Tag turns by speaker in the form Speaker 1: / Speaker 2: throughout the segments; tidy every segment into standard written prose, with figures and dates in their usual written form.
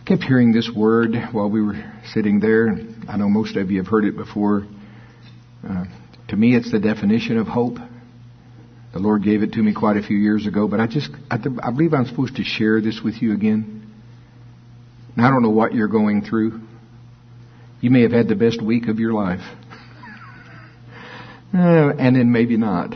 Speaker 1: kept hearing this word while we were sitting there. I know most of you have heard it before. To me, it's the definition of hope. The Lord gave it to me quite a few years ago, but I believe I'm supposed to share this with you again. And I don't know what you're going through. You may have had the best week of your life. And then maybe not.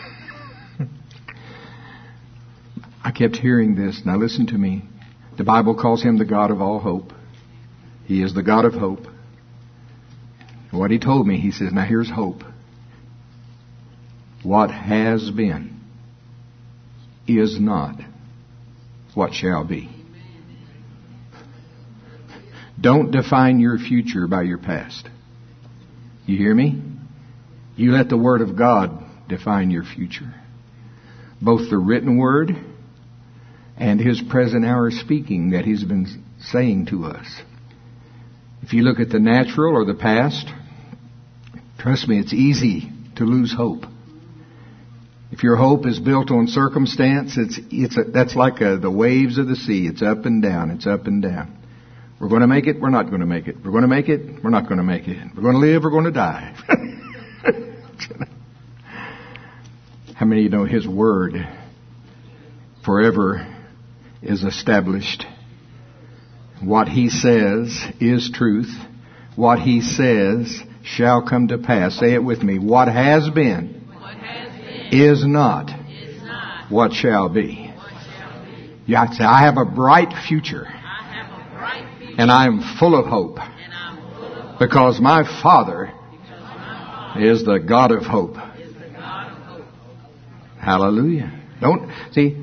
Speaker 1: I kept hearing this. Now listen to me. The Bible calls Him the God of all hope. He is the God of hope. What He told me, He says, now here's hope. What has been is not what shall be. Don't define your future by your past. You hear me? You let the Word of God define your future. Both the written Word and His present hour speaking that He's been saying to us. If you look at the natural or the past, trust me, it's easy to lose hope. If your hope is built on circumstance, that's like the waves of the sea. It's up and down. It's up and down. We're going to make it. We're not going to make it. We're going to make it. We're not going to make it. We're going to live. We're going to die. How many of you know His Word forever is established? What He says is truth. What He says shall come to pass. Say it with me. What has been is not what shall be. You have to say, I have a bright future. And I am full of hope. Because my Father is the God of hope. Hallelujah. Don't see,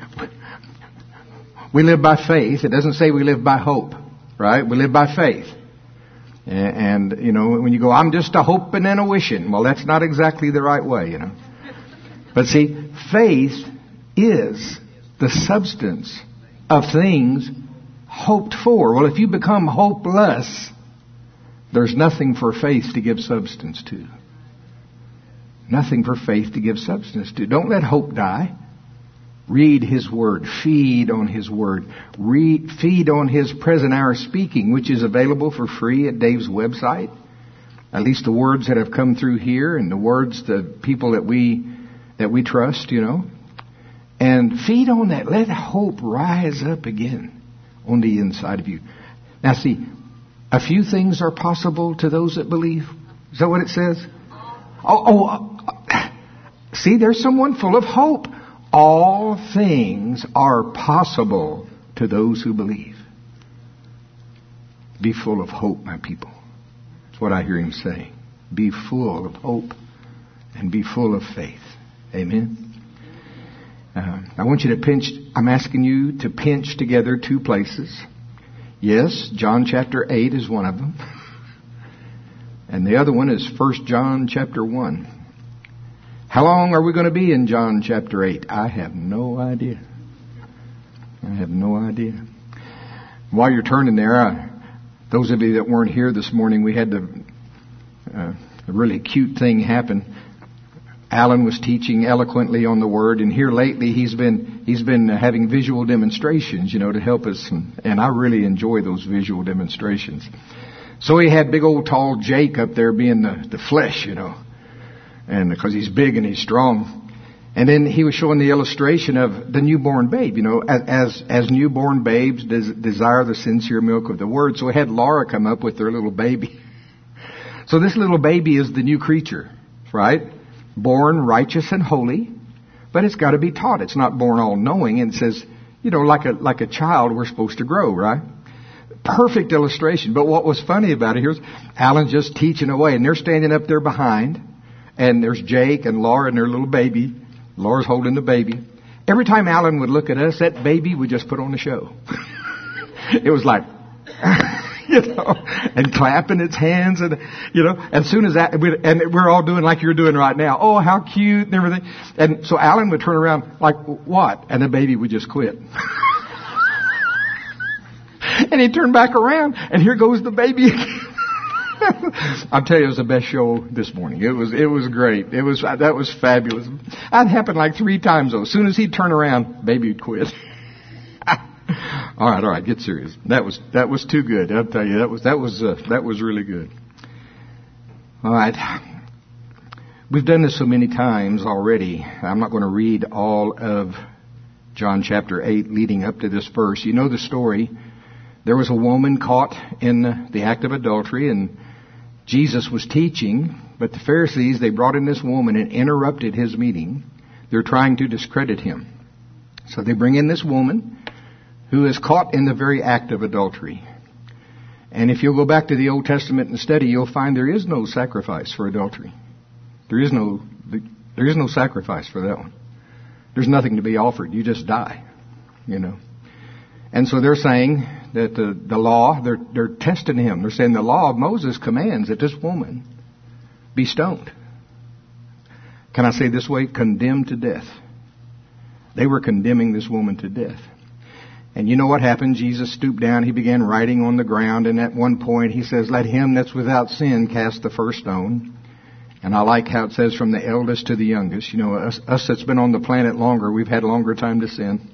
Speaker 1: we live by faith. It doesn't say we live by hope, right? We live by faith. And you know, when you go, I'm just a hoping and a wishing. Well, that's not exactly the right way, you know. But see, faith is the substance of things hoped for. Well, if you become hopeless, there's nothing for faith to give substance to. Nothing for faith to give substance to. Don't let hope die. Read His Word. Feed on His Word. Feed on His present hour speaking, which is available for free at Dave's website. At least the words that have come through here and the words, the people that we trust, you know. And feed on that. Let hope rise up again on the inside of you. Now see, a few things are possible to those that believe. Is that what it says? See, there's someone full of hope. All things are possible to those who believe. Be full of hope, my people. That's what I hear Him say. Be full of hope and be full of faith. Amen. I want you to I'm asking you to pinch together two places. Yes, John chapter 8 is one of them. And the other one is 1 John chapter 1. How long are we going to be in John chapter 8? I have no idea. While you're turning there, those of you that weren't here this morning, we had a really cute thing happen. Alan was teaching eloquently on the Word, and here lately he's been having visual demonstrations, you know, to help us, and I really enjoy those visual demonstrations. So he had big old tall Jake up there being the flesh, you know, and because he's big and he's strong. And then he was showing the illustration of the newborn babe, you know, as newborn babes desire the sincere milk of the Word. So he had Laura come up with their little baby. So this little baby is the new creature, right? Born righteous and holy, but it's got to be taught. It's not born all knowing. And it says, you know, like a child, we're supposed to grow, right? Perfect illustration. But what was funny about it, here's Alan's just teaching away, and they're standing up there behind, and there's Jake and Laura and their little baby. Laura's holding the baby. Every time Alan would look at us, that baby would just put on the show. It was like, you know, and clapping its hands, and you know, as soon as that, and we're all doing like you're doing right now. Oh, how cute and everything. And so Alan would turn around like, what? And the baby would just quit. And he'd turn back around, and here goes the baby again. I'll tell you, it was the best show this morning. It was great. That was fabulous. That happened like 3 times though. As soon as he'd turn around, baby would quit. All right, get serious. That was too good. I'll tell you, that was really good. All right. We've done this so many times already. I'm not going to read all of John chapter 8 leading up to this verse. You know the story. There was a woman caught in the act of adultery, and Jesus was teaching, but the Pharisees, they brought in this woman and interrupted his meeting. They're trying to discredit him. So they bring in this woman who is caught in the very act of adultery. And if you'll go back to the Old Testament and study, you'll find there is no sacrifice for adultery. There is no sacrifice for that one. There's nothing to be offered. You just die, you know. And so they're saying that the law, they're testing him. They're saying the law of Moses commands that this woman be stoned. Can I say this way? Condemned to death. They were condemning this woman to death. And you know what happened? Jesus stooped down. He began writing on the ground. And at one point he says, let him that's without sin cast the first stone. And I like how it says from the eldest to the youngest. You know, us that's been on the planet longer, we've had longer time to sin.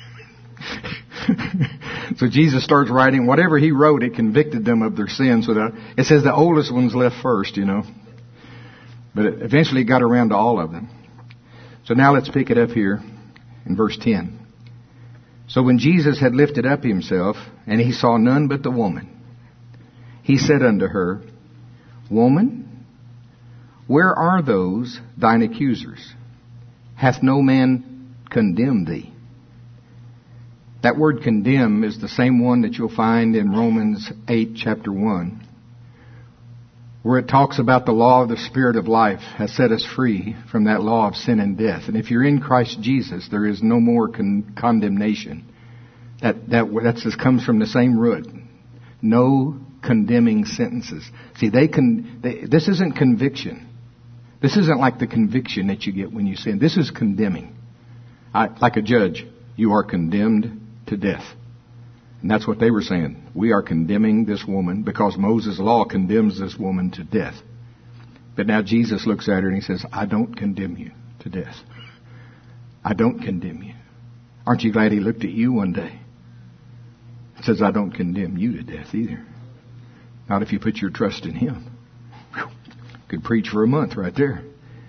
Speaker 1: So Jesus starts writing. Whatever he wrote, it convicted them of their sin. So it says the oldest ones left first, you know. But it eventually got around to all of them. So now let's pick it up here in verse 10. So when Jesus had lifted up himself, and he saw none but the woman, he said unto her, Woman, where are those thine accusers? Hath no man condemned thee? That word condemn is the same one that you'll find in Romans 8, chapter 1, where it talks about the law of the Spirit of life has set us free from that law of sin and death. And if you're in Christ Jesus, there is no more condemnation. That just comes from the same root. No condemning sentences. See, this isn't conviction. This isn't like the conviction that you get when you sin. This is condemning. Like a judge, you are condemned to death. And that's what they were saying. We are condemning this woman because Moses' law condemns this woman to death. But now Jesus looks at her and he says, I don't condemn you to death. I don't condemn you. Aren't you glad he looked at you one day? It says, I don't condemn you to death either. Not if you put your trust in him. Whew. Could preach for a month right there.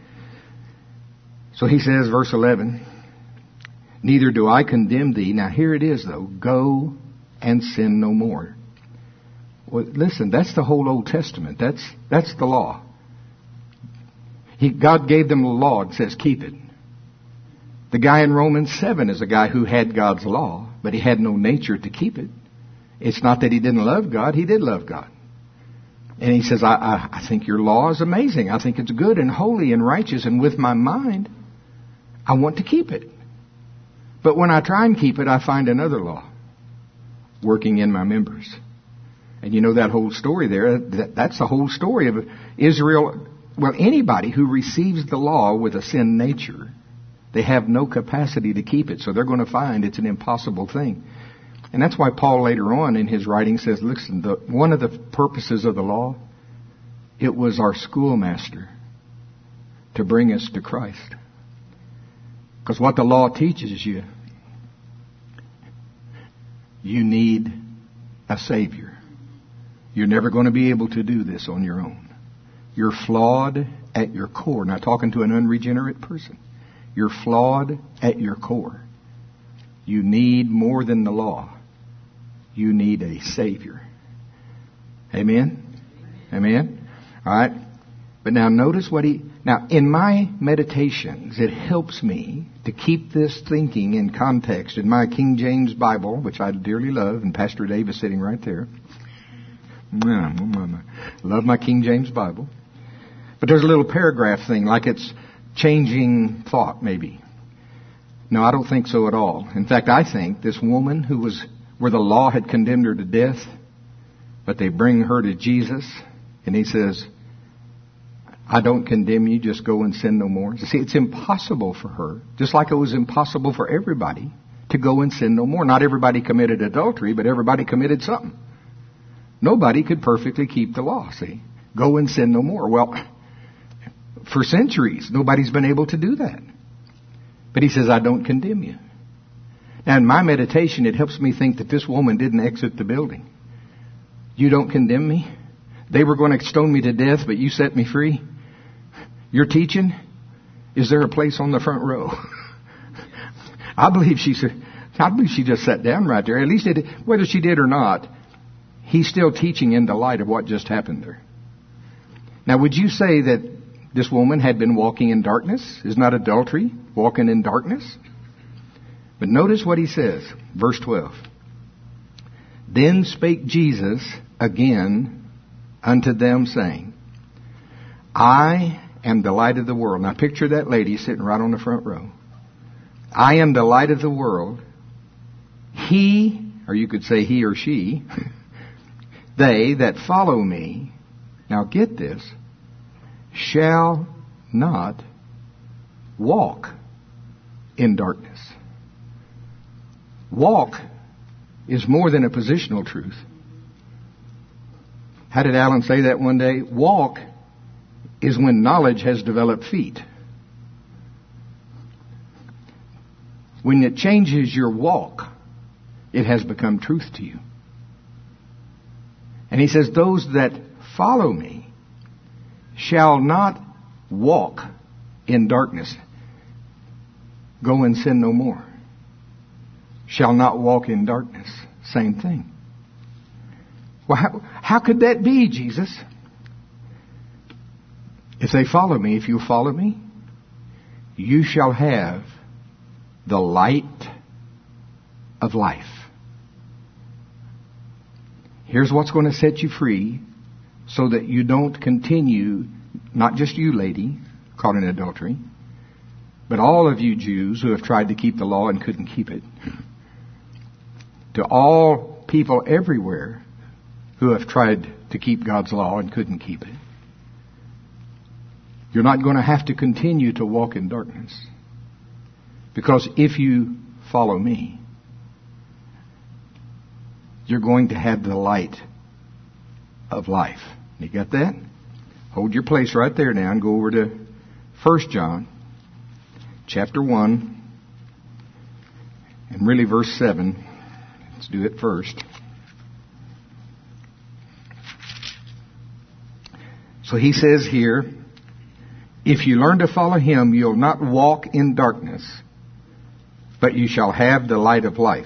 Speaker 1: So he says, verse 11, neither do I condemn thee. Now here it is though. Go and sin no more. Well, listen, that's the whole Old Testament. That's the law. God gave them the law and says keep it. The guy in Romans 7 is a guy who had God's law, but he had no nature to keep it. It's not that he didn't love God. He did love God. And he says, I think your law is amazing. I think it's good and holy and righteous. And with my mind, I want to keep it. But when I try and keep it, I find another law working in my members. And you know that whole story there. That's the whole story of Israel. Well, anybody who receives the law with a sin nature, they have no capacity to keep it. So they're going to find it's an impossible thing. And that's why Paul later on in his writing says, listen, one of the purposes of the law, it was our schoolmaster to bring us to Christ. Because what the law teaches you, you need a Savior. You're never going to be able to do this on your own. You're flawed at your core. Now, talking to an unregenerate person, you're flawed at your core. You need more than the law. You need a Savior. Amen? Amen? All right. But now notice now in my meditations, it helps me to keep this thinking in context. In my King James Bible, which I dearly love, and Pastor Dave is sitting right there. Love my King James Bible. But there's a little paragraph thing, like it's changing thought maybe. No, I don't think so at all. In fact, I think this woman where the law had condemned her to death, but they bring her to Jesus, and he says, I don't condemn you, just go and sin no more. You see, it's impossible for her, just like it was impossible for everybody to go and sin no more. Not everybody committed adultery, but everybody committed something. Nobody could perfectly keep the law, see. Go and sin no more. Well, for centuries, nobody's been able to do that. But he says, I don't condemn you. And in my meditation, it helps me think that this woman didn't exit the building. You don't condemn me. They were going to stone me to death, but you set me free. You're teaching. Is there a place on the front row? I believe she just sat down right there. At least whether she did or not, he's still teaching in the light of what just happened there. Now, would you say that this woman had been walking in darkness? Is not adultery walking in darkness? But notice what he says, verse 12. Then spake Jesus again unto them, saying, I am the light of the world. Now picture that lady sitting right on the front row. I am the light of the world. He, or you could say he or she, they that follow me, now get this, shall not walk in darkness. Walk is more than a positional truth. How did Alan say that one day? Walk is when knowledge has developed feet. When it changes your walk, it has become truth to you. And he says, those that follow me shall not walk in darkness. Go and sin no more. Shall not walk in darkness. Same thing. Well, how could that be, Jesus? If they follow me, if you follow me, you shall have the light of life. Here's what's going to set you free so that you don't continue, not just you, lady, caught in adultery, but all of you Jews who have tried to keep the law and couldn't keep it. To all people everywhere who have tried to keep God's law and couldn't keep it. You're not going to have to continue to walk in darkness. Because if you follow me, you're going to have the light of life. You got that? Hold your place right there now and go over to 1 John chapter 1 and really verse 7. Let's do it first. So he says here, if you learn to follow him, you'll not walk in darkness, but you shall have the light of life.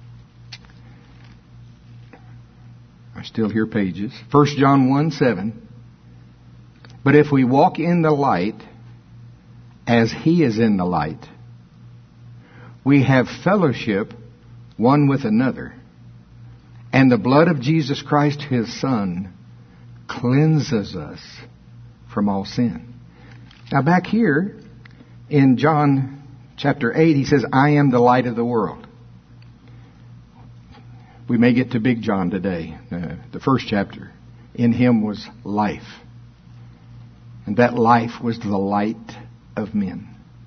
Speaker 1: I still hear pages. 1 John 1:7. But if we walk in the light, as he is in the light, we have fellowship one with another. And the blood of Jesus Christ, his Son, cleanses us from all sin. Now back here in John chapter 8, he says, I am the light of the world. We may get to Big John today, the first chapter. In him was life. And that life was the light of men.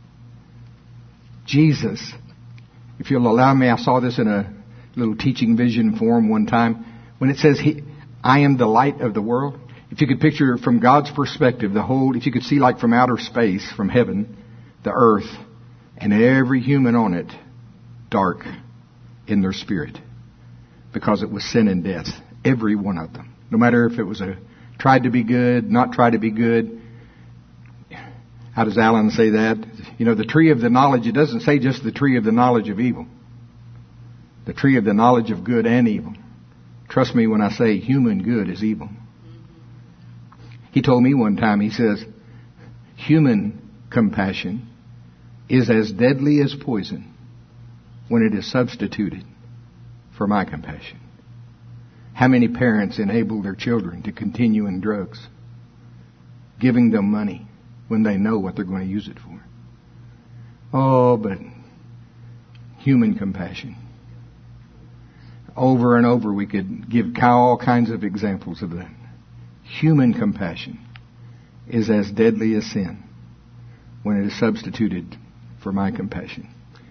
Speaker 1: Jesus, if you'll allow me, I saw this in a little teaching vision form one time. When it says, I am the light of the world. If you could picture from God's perspective, if you could see like from outer space, from heaven, the earth, and every human on it, dark in their spirit. Because it was sin and death. Every one of them. No matter if it was tried to be good, not tried to be good. How does Alan say that? You know, the tree of the knowledge, it doesn't say just the tree of the knowledge of evil. The tree of the knowledge of good and evil. Trust me when I say human good is evil. He told me one time, he says, human compassion is as deadly as poison when it is substituted for my compassion. How many parents enable their children to continue in drugs, giving them money when they know what they're going to use it for? Oh, but human compassion. Over and over we could give all kinds of examples of that. Human compassion is as deadly as sin when it is substituted for my compassion.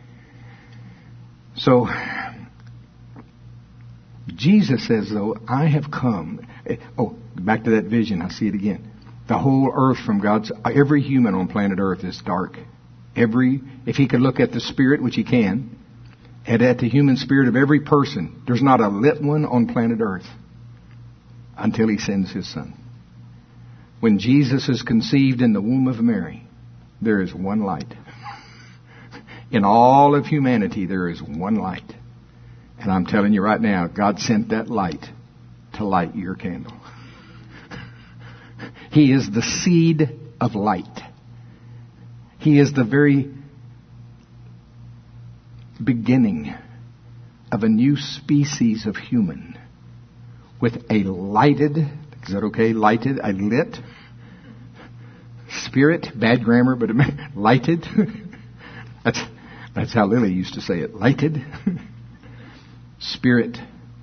Speaker 1: So, Jesus says, though, I have come. Oh, back to that vision. I see it again. The whole earth from every human on planet earth is dark. If he could look at the spirit, which he can, and at the human spirit of every person. There's not a lit one on planet Earth until He sends His Son. When Jesus is conceived in the womb of Mary, there is one light. In all of humanity, there is one light. And I'm telling you right now, God sent that light to light your candle. He is the seed of light. He is the very beginning of a new species of human with a lighted, is that okay? Lighted, a lit spirit. Bad grammar, but lighted. That's how Lily used to say it. Lighted spirit.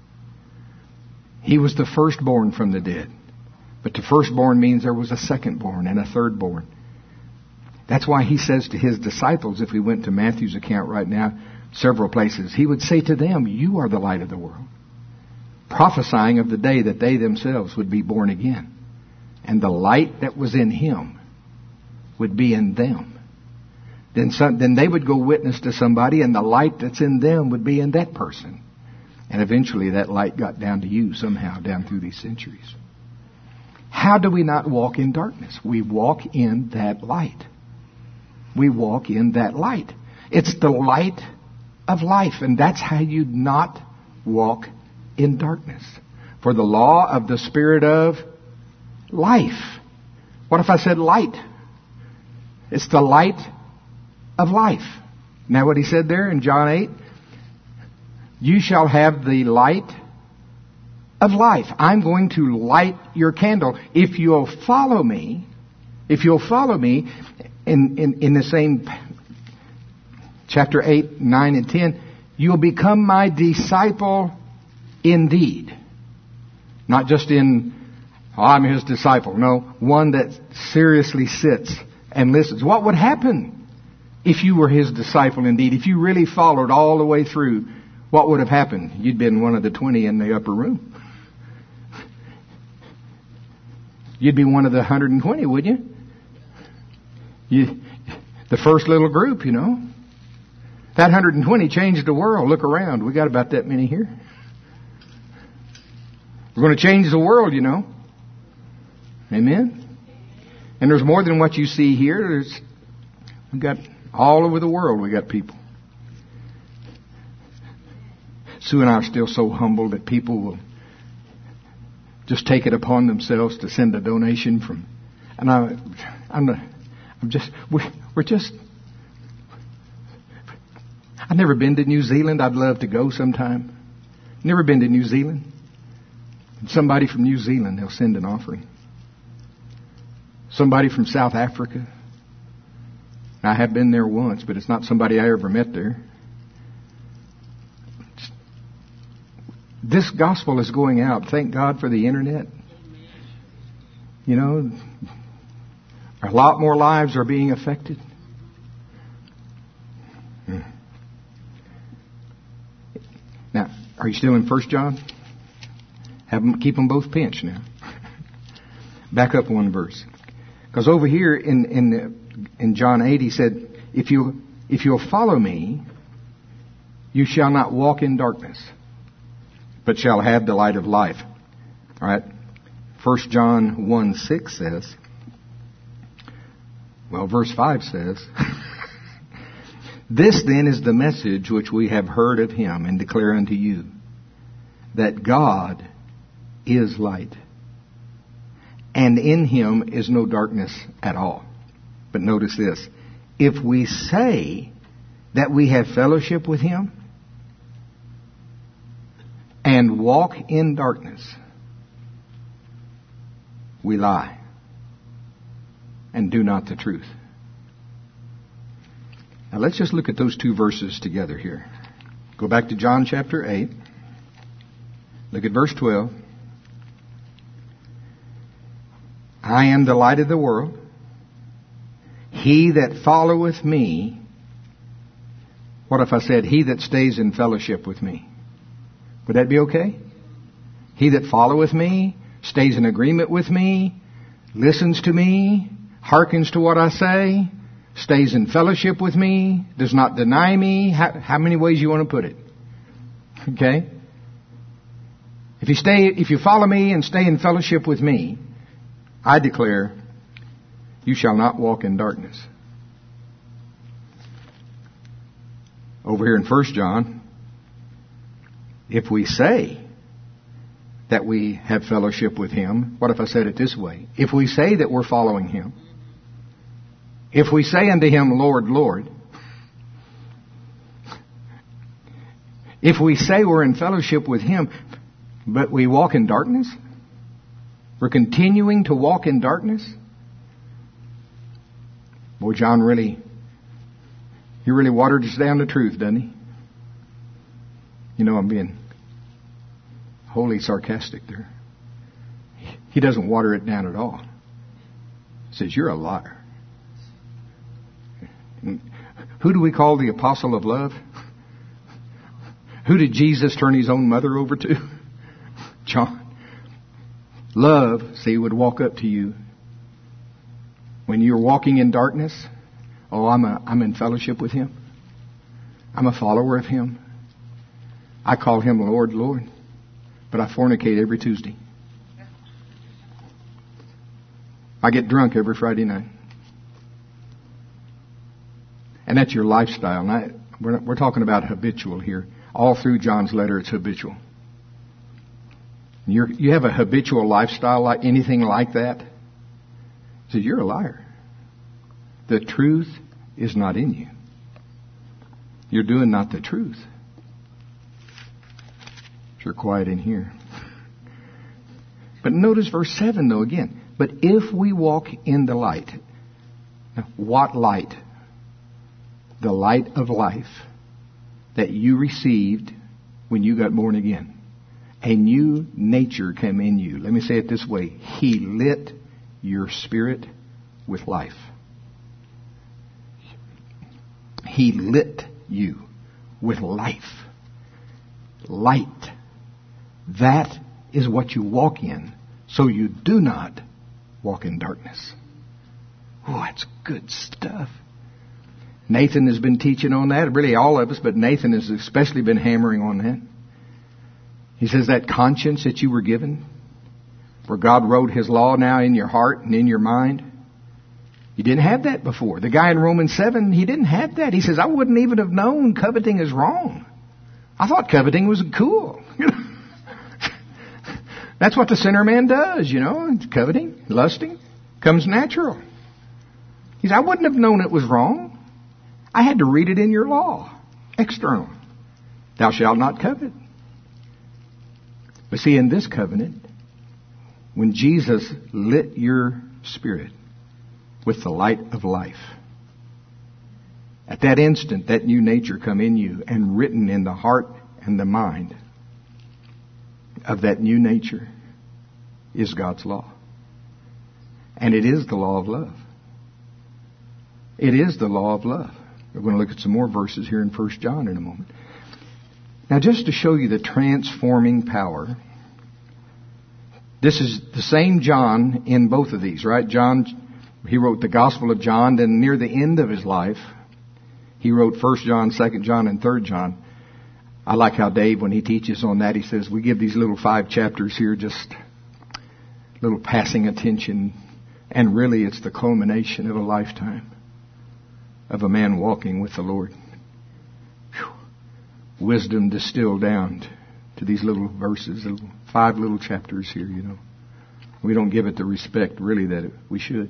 Speaker 1: He was the firstborn from the dead. But the firstborn means there was a secondborn and a thirdborn. That's why He says to His disciples, if we went to Matthew's account right now, several places, He would say to them, you are the light of the world. Prophesying of the day that they themselves would be born again. And the light that was in Him would be in them. Then they would go witness to somebody, and the light that's in them would be in that person. And eventually that light got down to you somehow, down through these centuries. How do we not walk in darkness? We walk in that light. We walk in that light. It's the light of life, and that's how you not walk in darkness. For the law of the Spirit of life. What if I said light? It's the light of life. Now what He said there in John 8? You shall have the light of life. I'm going to light your candle. If you'll follow me, in the same chapter 8, 9, and 10, you'll become my disciple indeed. Not just in, I'm His disciple. No, one that seriously sits and listens. What would happen if you were His disciple indeed? If you really followed all the way through, what would have happened? You'd been one of the 20 in the upper room. You'd be one of the 120, wouldn't you? The first little group, you know. That 120 changed the world. Look around. We got about that many here. We're going to change the world, you know. Amen? And there's more than what you see here. We've got all over the world, we got people. Sue and I are still so humble that people will just take it upon themselves to send a donation from, and I've never been to New Zealand. I'd love to go sometime. Never been to New Zealand. Somebody from New Zealand, they'll send an offering. Somebody from South Africa. I have been there once, but it's not somebody I ever met there. This gospel is going out. Thank God for the internet. You know, a lot more lives are being affected. Now, are you still in 1 John? Keep them both pinched now. Back up one verse. Because over here in John 8, He said, if you'll follow me, you shall not walk in darkness, but shall have the light of life. All right. 1 John 1:6 says, well, verse 5 says, this then is the message which we have heard of Him and declare unto you, that God is light, and in Him is no darkness at all. But notice this, if we say that we have fellowship with Him and walk in darkness, we lie and do not the truth. Now let's just look at those two verses together here. Go back to John chapter 8. Look at verse 12. I am the light of the world. He that followeth me. What if I said, he that stays in fellowship with me? Would that be okay? He that followeth me, stays in agreement with me, listens to me, hearkens to what I say, stays in fellowship with me, does not deny me. How many ways you want to put it? Okay? If you follow me and stay in fellowship with me, I declare, you shall not walk in darkness. Over here in 1 John, if we say that we have fellowship with Him, what if I said it this way? If we say that we're following Him, if we say unto Him, Lord, Lord, if we say we're in fellowship with Him, but we walk in darkness, we're continuing to walk in darkness, boy, John he really watered us down to truth, doesn't he? You know, I'm being wholly sarcastic there. He doesn't water it down at all. He says, you're a liar. Who do we call the apostle of love? Who did Jesus turn His own mother over to? John. Love, see, would walk up to you when you're walking in darkness. Oh, I'm in fellowship with Him. I'm a follower of Him. I call Him Lord, Lord. But I fornicate every Tuesday. I get drunk every Friday night. And that's your lifestyle. And we're talking about habitual here. All through John's letter, it's habitual. You have a habitual lifestyle like anything like that? He says, you're a liar. The truth is not in you. You're doing not the truth. Sure quiet in here. But notice verse 7 though again. But if we walk in the light. Now, what light? The light of life that you received when you got born again. A new nature came in you. Let me say it this way. He lit your spirit with life. He lit you with life. Light. That is what you walk in. So you do not walk in darkness. Oh, that's good stuff. Nathan has been teaching on that. Really all of us, but Nathan has especially been hammering on that. He says that conscience that you were given, where God wrote His law now in your heart and in your mind. You didn't have that before. The guy in Romans 7, he didn't have that. He says, I wouldn't even have known coveting is wrong. I thought coveting was cool. That's what the sinner man does, you know. Coveting, lusting, comes natural. He says, I wouldn't have known it was wrong. I had to read it in your law. External. Thou shalt not covet. But see, in this covenant, when Jesus lit your spirit with the light of life, at that instant, that new nature come in you and written in the heart and the mind of that new nature is God's law. And it is the law of love. It is the law of love. We're going to look at some more verses here in 1 John in a moment. Now, just to show you the transforming power, this is the same John in both of these, right? John, he wrote the Gospel of John, then near the end of his life, he wrote 1 John, 2 John, and 3 John. I like how Dave, when he teaches on that, he says, we give these little 5 chapters here just little passing attention, and really it's the culmination of a lifetime of a man walking with the Lord. Whew. Wisdom distilled down to these little verses, 5 little chapters here, you know. We don't give it the respect, really, that we should.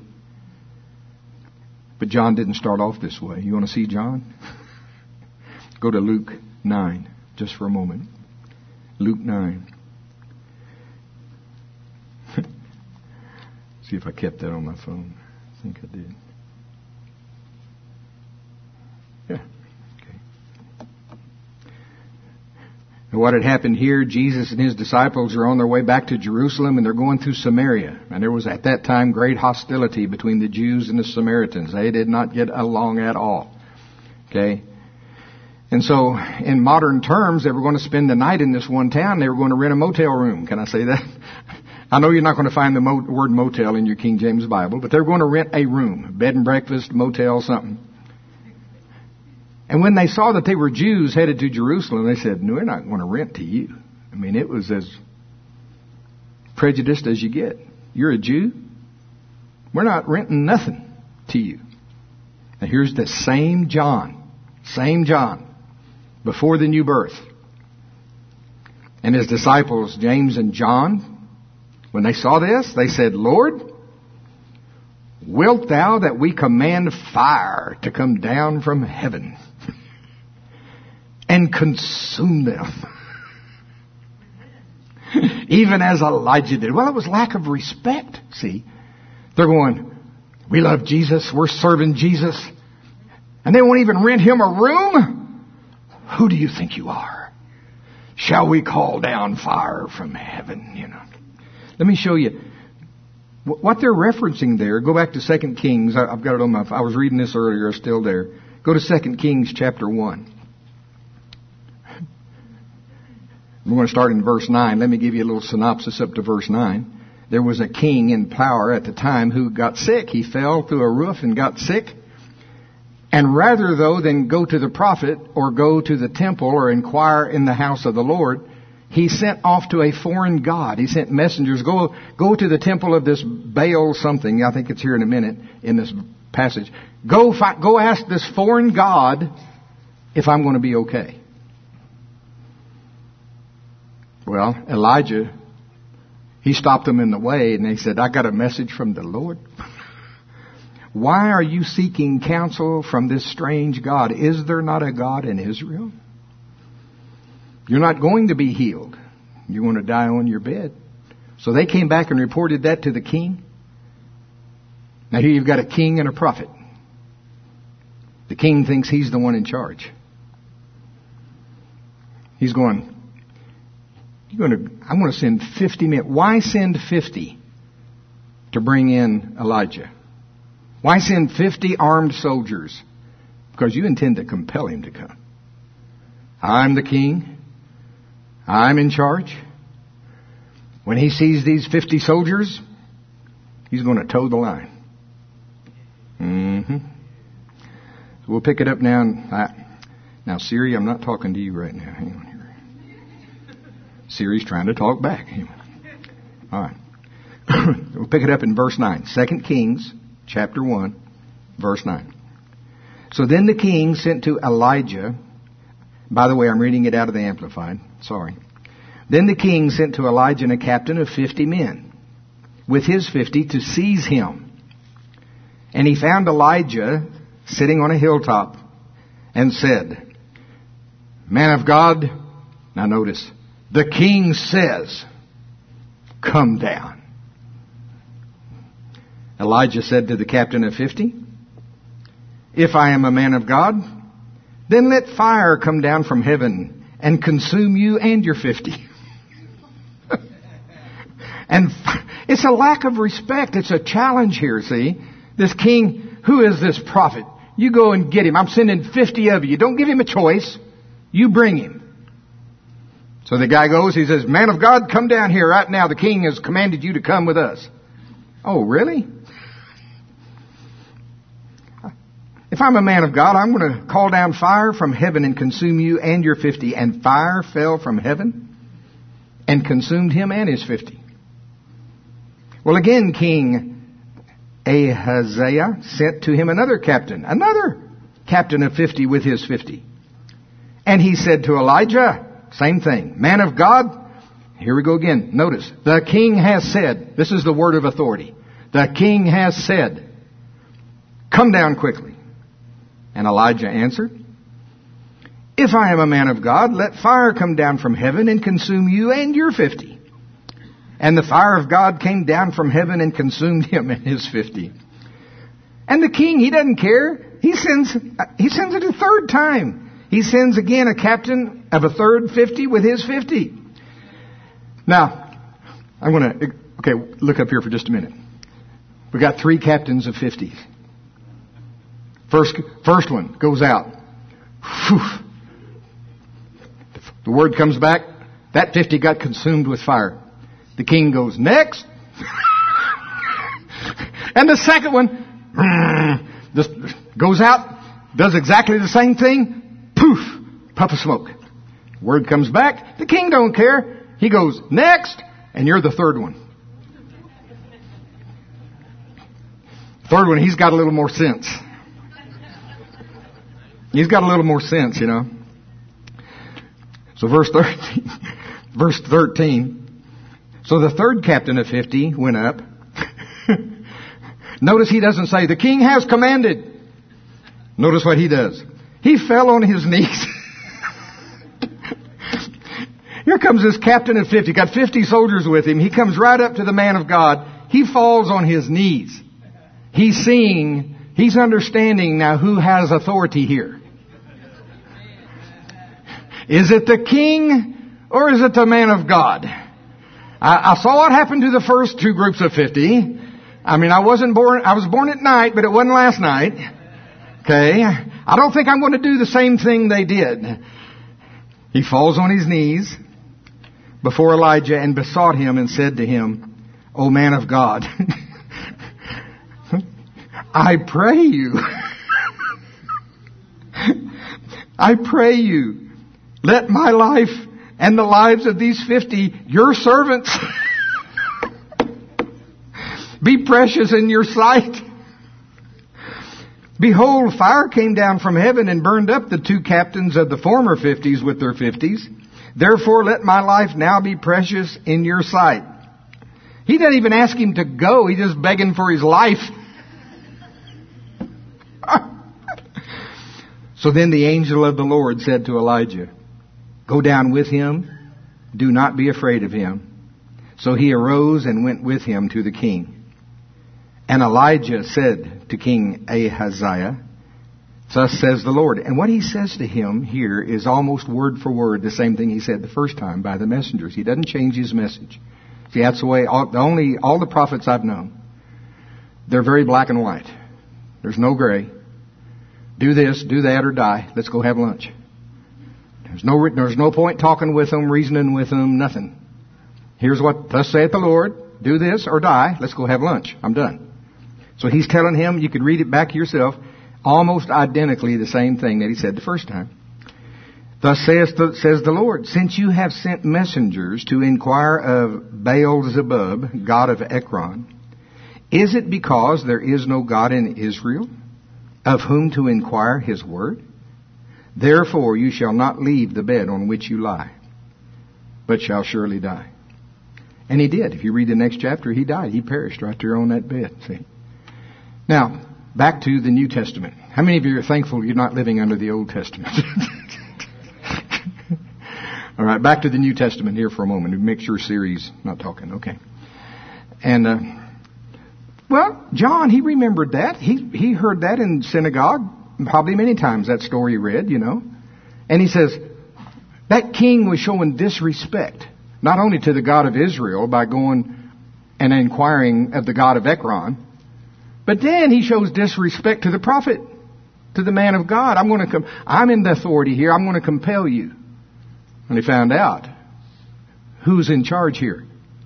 Speaker 1: But John didn't start off this way. You want to see John? Go to Luke 9, just for a moment. Luke 9. See if I kept that on my phone. I think I did. Yeah. Okay. And what had happened here, Jesus and His disciples are on their way back to Jerusalem, and they're going through Samaria. And there was at that time great hostility between the Jews and the Samaritans. They did not get along at all. Okay. And so, in modern terms, they were going to spend the night in this one town. They were going to rent a motel room. Can I say that? I know you're not going to find the word motel in your King James Bible, but they're going to rent a room, bed and breakfast, motel, something. And when they saw that they were Jews headed to Jerusalem, they said, no, we're not going to rent to you. I mean, it was as prejudiced as you get. You're a Jew. We're not renting nothing to you. Now here's the same John, before the new birth. And his disciples, James and John, when they saw this, they said, Lord, wilt thou that we command fire to come down from heaven and consume them? Even as Elijah did. Well, it was lack of respect, see. They're going, we love Jesus, we're serving Jesus, and they won't even rent him a room? Who do you think you are? Shall we call down fire from heaven, you know? Let me show you what they're referencing there. Go back to 2 Kings. I've got it on I was reading this earlier, it's still there. Go to 2 Kings chapter 1. We're going to start in verse 9. Let me give you a little synopsis up to verse 9. There was a king in power at the time who got sick. He fell through a roof and got sick. And rather, than go to the prophet or go to the temple or inquire in the house of the Lord, he sent off to a foreign god. He sent messengers, go to the temple of this Baal something. I think it's here in a minute in this passage. Go ask this foreign god if I'm going to be okay. Well, Elijah, he stopped them in the way and they said, I got a message from the Lord. Why are you seeking counsel from this strange God? Is there not a God in Israel? You're not going to be healed. You're going to die on your bed. So they came back and reported that to the king. Now here you've got a king and a prophet. The king thinks he's the one in charge. He's going, I'm going to send 50 men. Why send 50 to bring in Elijah? Why send 50 armed soldiers? Because you intend to compel him to come. I'm the king. I'm in charge. When he sees these 50 soldiers, he's going to toe the line. So we'll pick it up now. Now, Siri, I'm not talking to you right now. Hang on here. Siri's trying to talk back. All right. We'll pick it up in verse 9. 2 Kings chapter 1, verse 9. So then the king sent to Elijah. By the way, I'm reading it out of the Amplified. Sorry. Then the king sent to Elijah and a captain of 50 men with his 50 to seize him. And he found Elijah sitting on a hilltop and said, Man of God, now notice, the king says, come down. Elijah said to the captain of 50, If I am a man of God, then let fire come down from heaven and consume you and your 50. And it's a lack of respect. It's a challenge here, see. This king, who is this prophet? You go and get him. I'm sending 50 of you. Don't give him a choice. You bring him. So the guy goes, he says, Man of God, come down here right now. The king has commanded you to come with us. Oh, really? If I'm a man of God, I'm going to call down fire from heaven and consume you and your 50. And fire fell from heaven and consumed him and his 50. Well, again, King Ahaziah sent to him another captain of 50 with his 50. And he said to Elijah, same thing, Man of God, here we go again. Notice, the king has said, this is the word of authority. The king has said, come down quickly. And Elijah answered, If I am a man of God, let fire come down from heaven and consume you and your 50. And the fire of God came down from heaven and consumed him and his 50. And the king, he doesn't care. He sends it a third time. He sends again a captain of a third 50 with his 50. Now, okay, look up here for just a minute. We got 3 captains of 50s. First one goes out. Whew. The word comes back. That 50 got consumed with fire. The king goes, next. And the second one just goes out, does exactly the same thing. Poof, puff of smoke. Word comes back. The king don't care. He goes, next. And you're the third one. Third one, he's got a little more sense. He's got a little more sense, you know. So verse 13. So the third captain of 50 went up. Notice he doesn't say, the king has commanded. Notice what he does. He fell on his knees. Here comes this captain of 50. Got 50 soldiers with him. He comes right up to the man of God. He falls on his knees. He's seeing, he's understanding now who has authority here. Is it the king or is it the man of God? I saw what happened to the first two groups of 50. I mean, I was born at night, but it wasn't last night. Okay. I don't think I'm going to do the same thing they did. He falls on his knees before Elijah and besought him and said to him, O man of God, I pray you, let my life and the lives of these 50, your servants, be precious in your sight. Behold, fire came down from heaven and burned up the two captains of the former 50s with their 50s. Therefore, let my life now be precious in your sight. He didn't even ask him to go. He's just begging for his life. So then the angel of the Lord said to Elijah, go down with him. Do not be afraid of him. So he arose and went with him to the king. And Elijah said to King Ahaziah, thus says the Lord. And what he says to him here is almost word for word the same thing he said the first time by the messengers. He doesn't change his message. See, that's the way all the prophets I've known, they're very black and white. There's no gray. Do this, do that, or die. Let's go have lunch. There's no point talking with them, reasoning with them, nothing. Here's what thus saith the Lord. Do this or die. Let's go have lunch. I'm done. So he's telling him, you could read it back yourself, almost identically the same thing that he said the first time. Thus says the Lord, since you have sent messengers to inquire of Baal-zebub, god of Ekron, is it because there is no God in Israel, of whom to inquire his word? Therefore you shall not leave the bed on which you lie, but shall surely die. And he did. If you read the next chapter, he died. He perished right there on that bed. See? Now, back to the New Testament. How many of you are thankful you're not living under the Old Testament? All right, back to the New Testament here for a moment. Make sure series, not talking. Okay. And, well, John, he remembered that. He heard that in synagogue, probably many times, that story he read, you know. And he says, that king was showing disrespect, not only to the God of Israel by going and inquiring of the God of Ekron, but then he shows disrespect to the prophet, to the man of God. I'm in the authority here. I'm going to compel you. And he found out who's in charge here.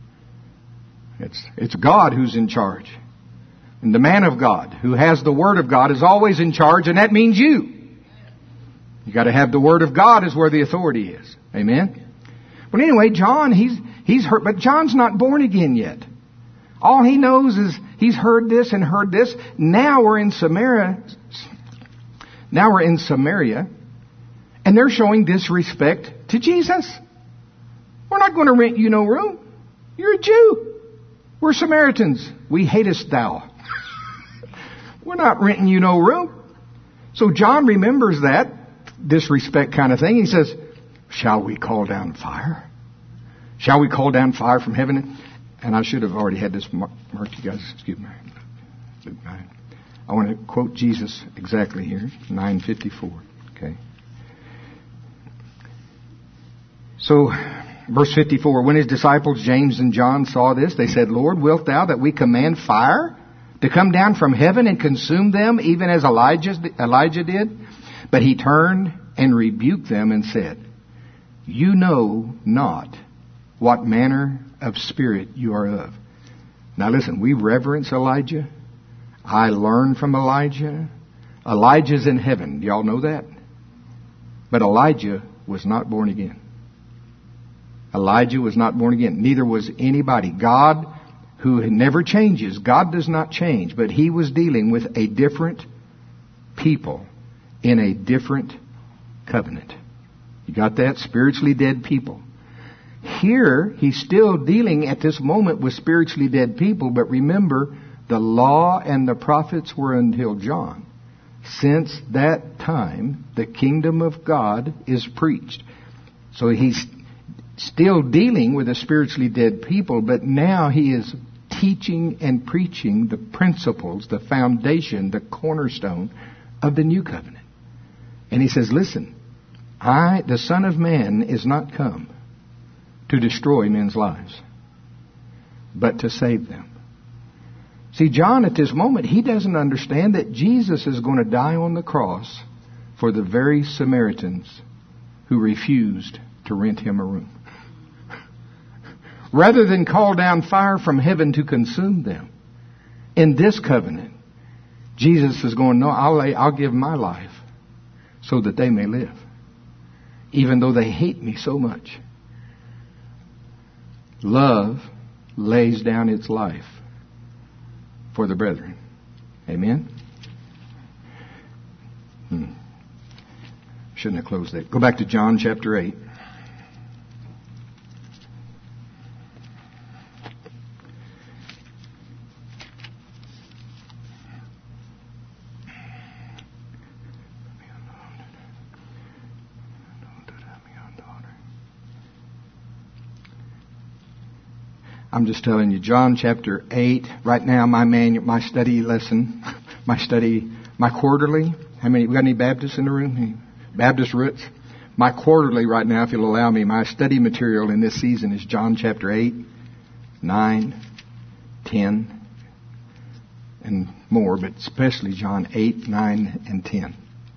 Speaker 1: It's God who's in charge. And the man of God who has the Word of God is always in charge, and that means you. You got to have the Word of God is where the authority is. Amen? But anyway, John, he's heard, but John's not born again yet. All he knows is he's heard this and heard this. Now we're in Samaria. And they're showing disrespect to Jesus. We're not going to rent you no room. You're a Jew. We're Samaritans. We hatest thou. We're not renting you no room. So John remembers that disrespect kind of thing. He says, shall we call down fire? Shall we call down fire from heaven? And I should have already had this marked, you guys. Excuse me. Luke 9. I want to quote Jesus exactly here. 9:54. Okay. So, verse 54, when his disciples James and John saw this, they said, Lord, wilt thou that we command fire to come down from heaven and consume them, even as Elijah did? But he turned and rebuked them and said, you know not what manner of spirit you are of. Now listen, we reverence Elijah. I learn from Elijah. Elijah's in heaven. Do y'all know that? But Elijah was not born again. Elijah was not born again. Neither was anybody. God, who never changes, God does not change, but he was dealing with a different people in a different covenant. You got that? Spiritually dead people. Here, he's still dealing at this moment with spiritually dead people, but remember, the law and the prophets were until John. Since that time, the kingdom of God is preached. So he's still dealing with the spiritually dead people, but now he is teaching and preaching the principles, the foundation, the cornerstone of the new covenant. And he says, listen, the Son of Man, is not come to destroy men's lives, but to save them. See, John at this moment, he doesn't understand that Jesus is going to die on the cross for the very Samaritans who refused to rent him a room. Rather than call down fire from heaven to consume them, in this covenant, Jesus is going, no, I'll give my life so that they may live, even though they hate me so much. Love lays down its life for the brethren. Amen? Shouldn't have closed that. Go back to John chapter 8. I'm just telling you, John chapter 8, right now my study lesson, my quarterly, how many, we got any Baptists in the room? Any Baptist roots? My quarterly right now, if you'll allow me, my study material in this season is John chapter 8, 9, 10, and more, but especially John 8, 9, and 10.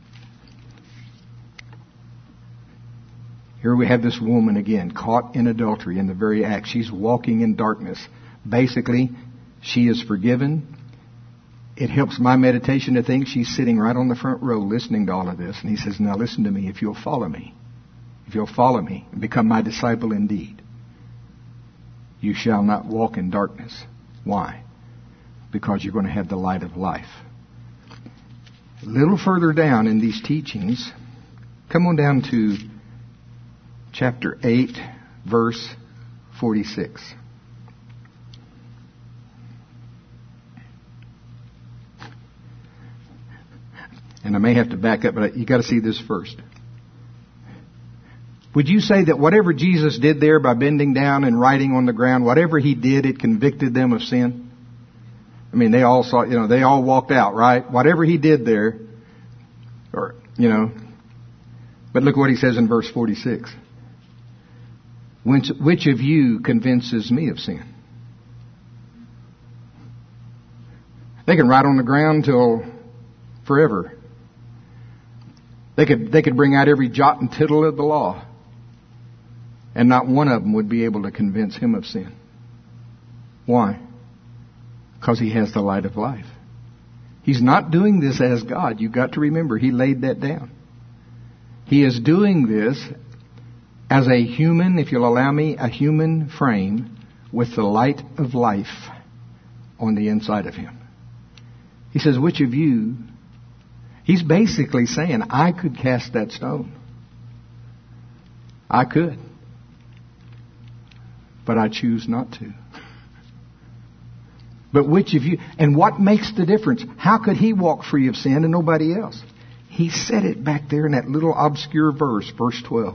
Speaker 1: Here we have this woman again, caught in adultery in the very act. She's walking in darkness. Basically, she is forgiven. It helps my meditation to think she's sitting right on the front row listening to all of this. And he says, now listen to me. If you'll follow me and become my disciple indeed, you shall not walk in darkness. Why? Because you're going to have the light of life. A little further down in these teachings, come on down to chapter 8, verse 46. And I may have to back up, but you got to see this first. Would you say that whatever Jesus did there by bending down and writing on the ground, whatever he did, it convicted them of sin? I mean, they all saw, they all walked out, right? Whatever he did there, but look what he says in verse 46. Which of you convinces me of sin? They can write on the ground till forever. They could bring out every jot and tittle of the law, and not one of them would be able to convince him of sin. Why? Because he has the light of life. He's not doing this as God. You've got to remember, he laid that down. He is doing this as a human, if you'll allow me, a human frame with the light of life on the inside of him. He says, which of you? He's basically saying, I could cast that stone. I could. But I choose not to. But which of you? And what makes the difference? How could he walk free of sin and nobody else? He said it back there in that little obscure verse 12.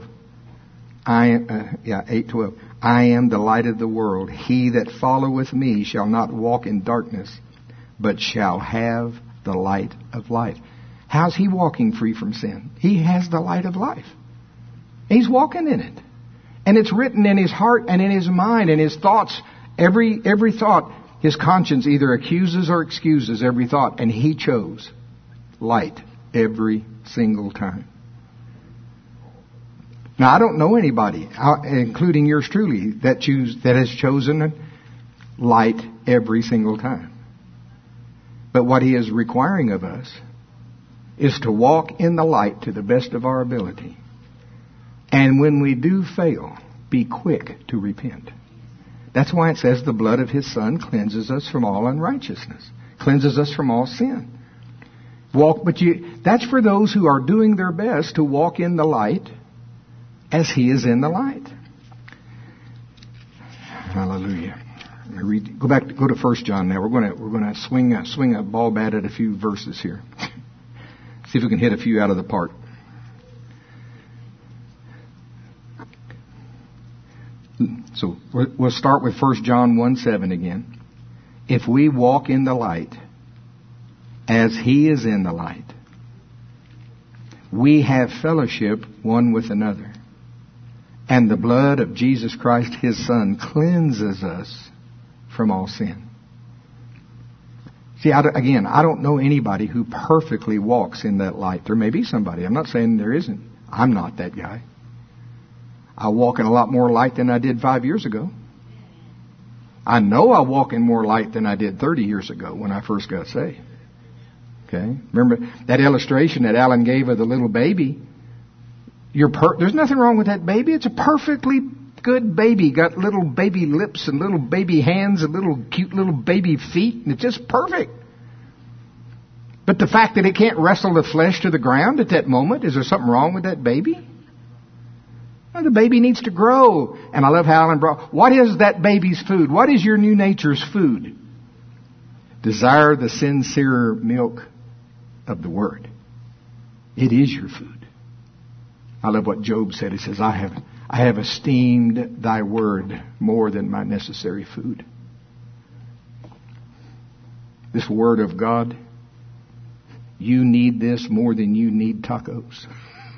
Speaker 1: 8:12. I am the light of the world. He that followeth me shall not walk in darkness, but shall have the light of life. How's he walking free from sin? He has the light of life. He's walking in it. And it's written in his heart and in his mind and his thoughts. Every thought, his conscience either accuses or excuses every thought. And he chose light every single time. Now, I don't know anybody, including yours truly, that has chosen light every single time. But what He is requiring of us is to walk in the light to the best of our ability. And when we do fail, be quick to repent. That's why it says the blood of His Son cleanses us from all unrighteousness, cleanses us from all sin. That's for those who are doing their best to walk in the light as He is in the light. Hallelujah. Go to 1 John now. We're going to swing a ball bat at a few verses here. See if we can hit a few out of the park. So we'll start with 1 John 1:7 again. If we walk in the light as He is in the light, we have fellowship one with another. And the blood of Jesus Christ, His Son, cleanses us from all sin. See, I don't know anybody who perfectly walks in that light. There may be somebody. I'm not saying there isn't. I'm not that guy. I walk in a lot more light than I did 5 years ago. I know I walk in more light than I did 30 years ago when I first got saved. Okay? Remember that illustration that Alan gave of the little baby? There's nothing wrong with that baby. It's a perfectly good baby. Got little baby lips and little baby hands and little cute little baby feet. And it's just perfect. But the fact that it can't wrestle the flesh to the ground at that moment, is there something wrong with that baby? Well, the baby needs to grow. And I love how Alan brought, what is that baby's food? What is your new nature's food? Desire the sincere milk of the Word. It is your food. I love what Job said. He says, I have esteemed thy word more than my necessary food. This Word of God, you need this more than you need tacos.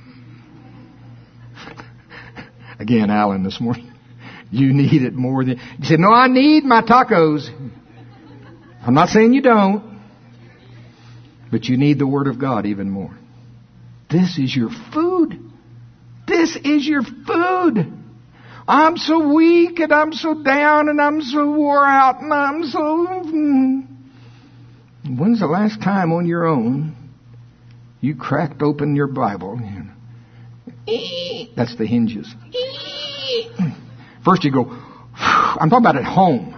Speaker 1: Again, Alan this morning, you need it more than... He said, no, I need my tacos. I'm not saying you don't, but you need the Word of God even more. This is your food. This is your food. I'm so weak and I'm so down and I'm so wore out and I'm so... When's the last time on your own you cracked open your Bible? That's the hinges. First you go, I'm talking about at home.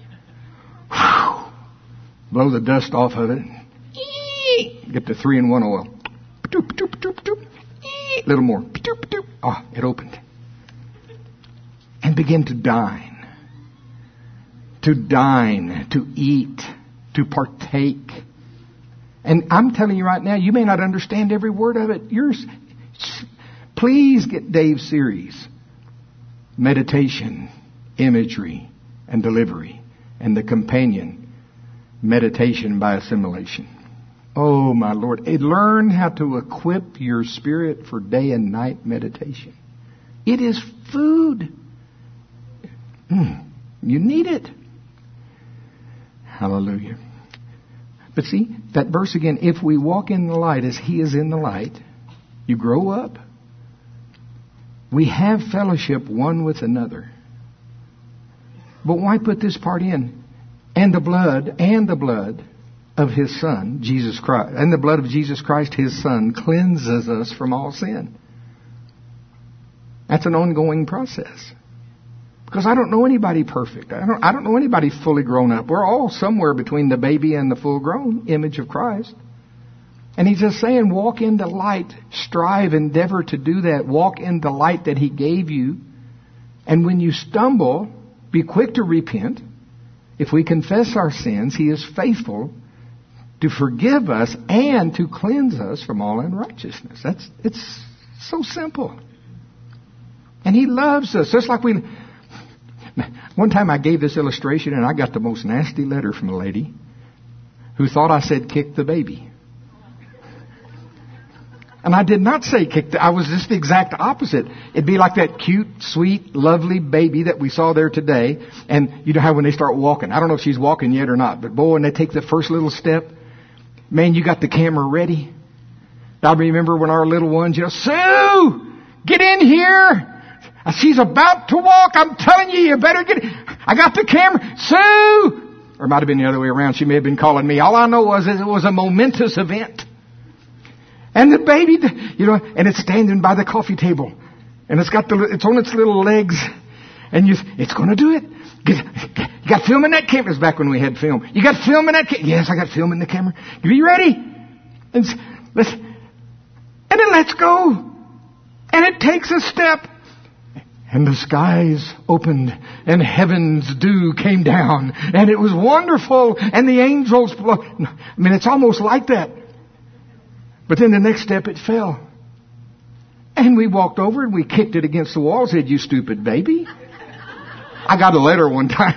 Speaker 1: Blow the dust off of it. Get the 3-in-1 oil. A little more. Oh, it opened. And begin to dine. To dine, to eat, to partake. And I'm telling you right now, you may not understand every word of it. Please get Dave's series. Meditation, imagery, and delivery. And the companion, meditation by assimilation. Oh, my Lord. Learn how to equip your spirit for day and night meditation. It is food. You need it. Hallelujah. But see, that verse again, if we walk in the light as He is in the light, you grow up. We have fellowship one with another. But why put this part in? And the blood of His Son, Jesus Christ, and the blood of Jesus Christ, His Son, cleanses us from all sin. That's an ongoing process. Because I don't know anybody perfect. I don't know anybody fully grown up. We're all somewhere between the baby and the full-grown image of Christ. And He's just saying, walk in the light. Strive, endeavor to do that. Walk in the light that He gave you. And when you stumble, be quick to repent. If we confess our sins, He is faithful to forgive us and to cleanse us from all unrighteousness. It's so simple. And He loves us. Just like one time I gave this illustration and I got the most nasty letter from a lady who thought I said kick the baby. And I did not say kick I was just the exact opposite. It'd be like that cute, sweet, lovely baby that we saw there today. And you know how when they start walking, I don't know if she's walking yet or not, but boy, when they take the first little step, man, you got the camera ready. I remember when our little ones, Sue, Get in here. She's about to walk. I'm telling you, you better get in. I got the camera. Sue! Or it might have been the other way around. She may have been calling me. All I know was it was a momentous event. And the baby, and it's standing by the coffee table. And it's on its little legs. And it's going to do it. You got film in that camera. It's back when we had film. You got film in that camera? Yes, I got film in the camera. Are you ready? And then let's go. And it takes a step. And the skies opened, and heaven's dew came down, and it was wonderful, and the angels... it's almost like that. But then the next step, it fell. And we walked over, and we kicked it against the wall, said, "You stupid baby." I got a letter one time.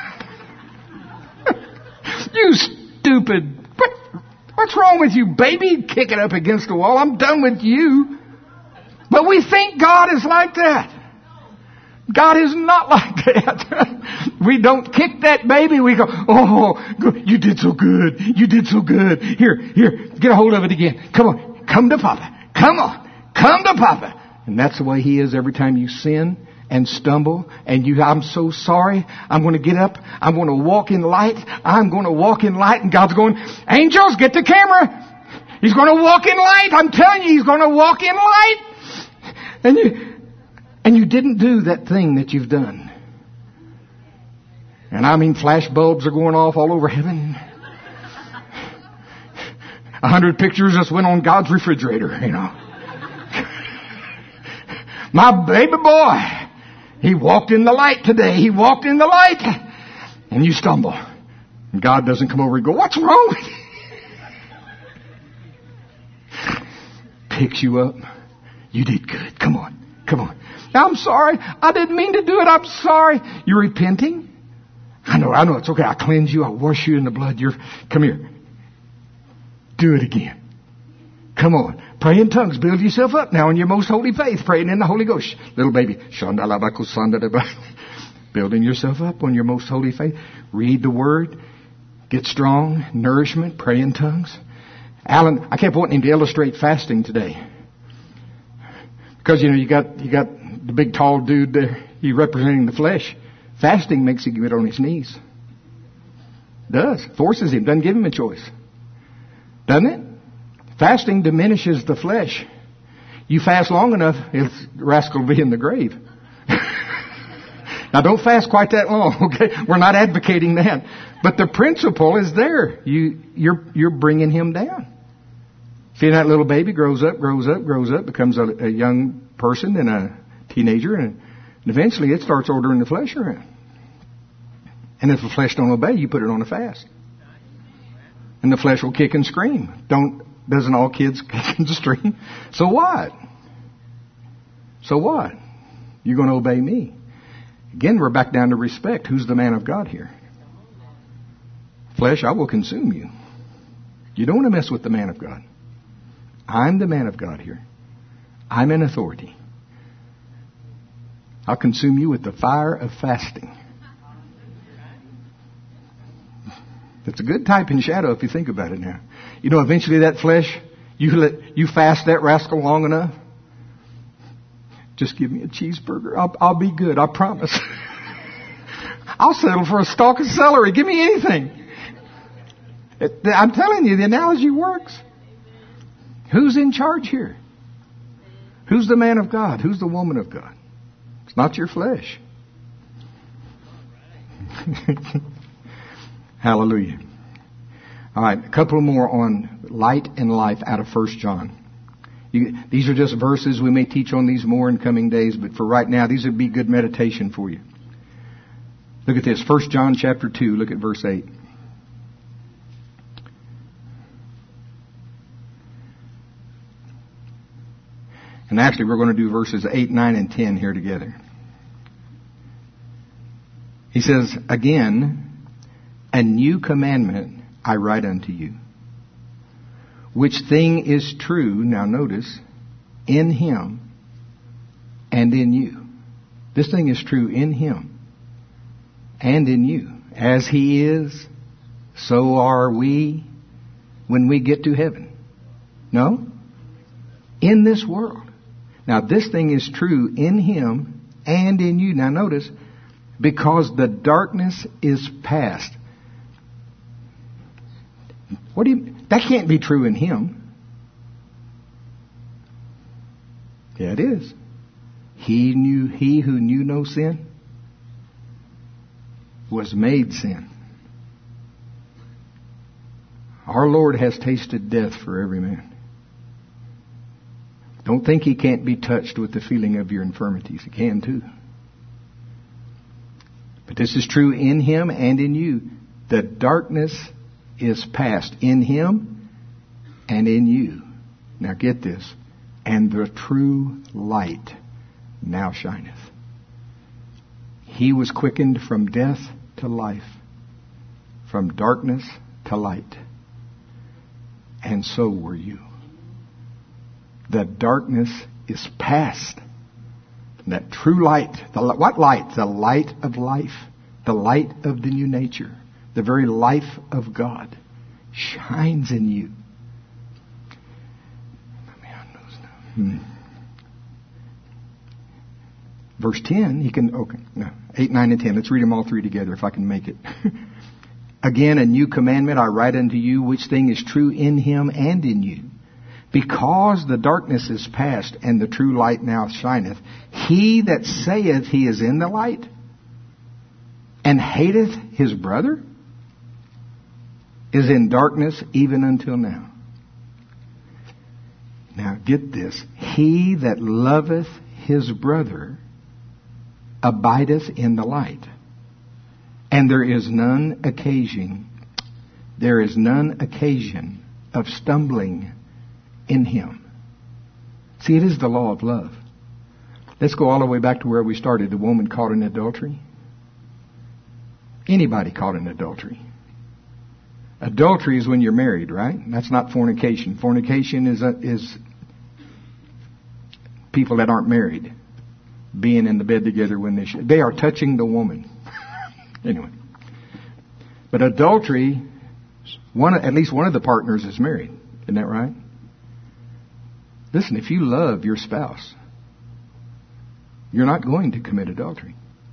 Speaker 1: "You stupid... What's wrong with you, baby? Kick it up against the wall. I'm done with you." But we think God is like that. God is not like that. We don't kick that baby. We go, "Oh, you did so good. You did so good. Here, get a hold of it again. Come on. Come to Papa. Come on. Come to Papa." And that's the way He is every time you sin and stumble and "I'm so sorry. I'm going to get up. I'm going to walk in light. I'm going to walk in light." And God's going, "Angels, get the camera. He's going to walk in light. I'm telling you, He's going to walk in light." And you didn't do that thing that you've done. And flash bulbs are going off all over heaven. 100 pictures just went on God's refrigerator, My baby boy, he walked in the light today. He walked in the light. And you stumble. And God doesn't come over and go, "What's wrong with you?" Picks you up. "You did good. Come on. Come on. I'm sorry. I didn't mean to do it. I'm sorry." You're repenting? I know. It's okay. I cleanse you. I wash you in the blood. Come here. Do it again. Come on. Pray in tongues. Build yourself up now in your most holy faith. Praying in the Holy Ghost. Little baby. Building yourself up on your most holy faith. Read the Word. Get strong. Nourishment. Pray in tongues. Alan, I kept wanting him to illustrate fasting today. Because, you got the big tall dude there. He's representing the flesh. Fasting makes him get on his knees. Does. Forces him. Doesn't give him a choice. Doesn't it? Fasting diminishes the flesh. You fast long enough, the rascal will be in the grave. Now don't fast quite that long, okay? We're not advocating that. But the principle is there. You're bringing him down. See, that little baby grows up, becomes a young person and a teenager, and eventually it starts ordering the flesh around. And if the flesh don't obey, you put it on a fast. And the flesh will kick and scream. Doesn't all kids kick and scream? So what? You're going to obey me. Again, we're back down to respect. Who's the man of God here? Flesh, I will consume you. You don't want to mess with the man of God. I'm the man of God here. I'm in authority. I'll consume you with the fire of fasting. It's a good type and shadow if you think about it now. Eventually that flesh, you fast that rascal long enough. Just give me a cheeseburger. I'll be good. I promise. I'll settle for a stalk of celery. Give me anything. I'm telling you, the analogy works. Who's in charge here? Who's the man of God? Who's the woman of God? It's not your flesh. Hallelujah. All right, a couple more on light and life out of 1 John. These are just verses. We may teach on these more in coming days, but for right now, these would be good meditation for you. Look at this, 1 John chapter 2, look at verse 8. And actually, we're going to do verses 8, 9, and 10 here together. He says, "Again, a new commandment I write unto you, which thing is true," now notice, "in Him and in you." This thing is true in Him and in you. As He is, so are we when we get to heaven. No? In this world. Now this thing is true in him and in you. Now notice, because the darkness is past. That can't be true in him. Yeah, it is. He who knew no sin was made sin. Our Lord has tasted death for every man. Don't think he can't be touched with the feeling of your infirmities. He can too. But this is true in him and in you. The darkness is past in him and in you. Now get this. And the true light now shineth. He was quickened from death to life, from darkness to light. And so were you. The darkness is past. That true light. What light? The light of life. The light of the new nature. The very life of God shines in you. Verse 10, 8, 9, and 10. Let's read them all three together if I can make it. Again, a new commandment I write unto you, which thing is true in him and in you. Because the darkness is past and the true light now shineth, he that saith he is in the light and hateth his brother is in darkness even until now. Now get this. He that loveth his brother abideth in the light. And there is none occasion of stumbling in him. See, it is the law of love. Let's go all the way back to where we started. The woman caught in adultery. Anybody caught in adultery. Adultery is when you're married, right? That's not fornication. Fornication is people that aren't married being in the bed together when they are touching the woman. Anyway. But adultery, at least one of the partners is married. Isn't that right? Listen, if you love your spouse, you're not going to commit adultery.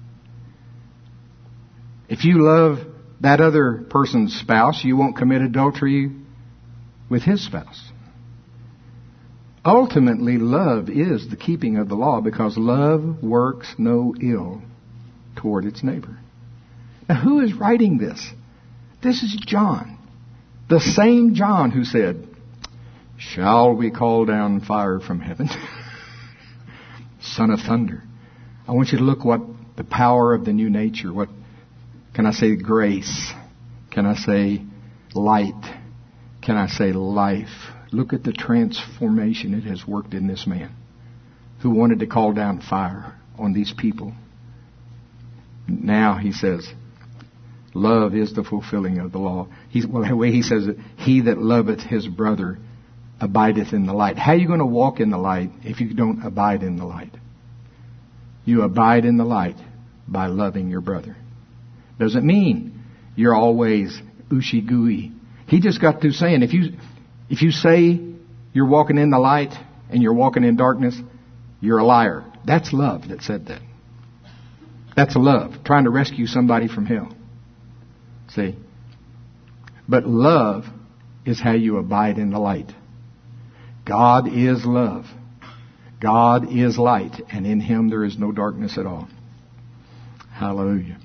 Speaker 1: If you love that other person's spouse, you won't commit adultery with his spouse. Ultimately, love is the keeping of the law because love works no ill toward its neighbor. Now, who is writing this? This is John. The same John who said, shall we call down fire from heaven? Son of thunder. I want you to look what the power of the new nature, what can I say, grace? Can I say light? Can I say life? Look at the transformation it has worked in this man who wanted to call down fire on these people. Now he says, love is the fulfilling of the law. The way he says it, he that loveth his brother abideth in the light. How are you going to walk in the light if you don't abide in the light? You abide in the light by loving your brother. Doesn't mean you're always ooshie-gooey. He just got through saying, if you say you're walking in the light and you're walking in darkness, you're a liar. That's love that said that. That's love, trying to rescue somebody from hell. See? But love is how you abide in the light. God is love. God is light, and in him there is no darkness at all. Hallelujah.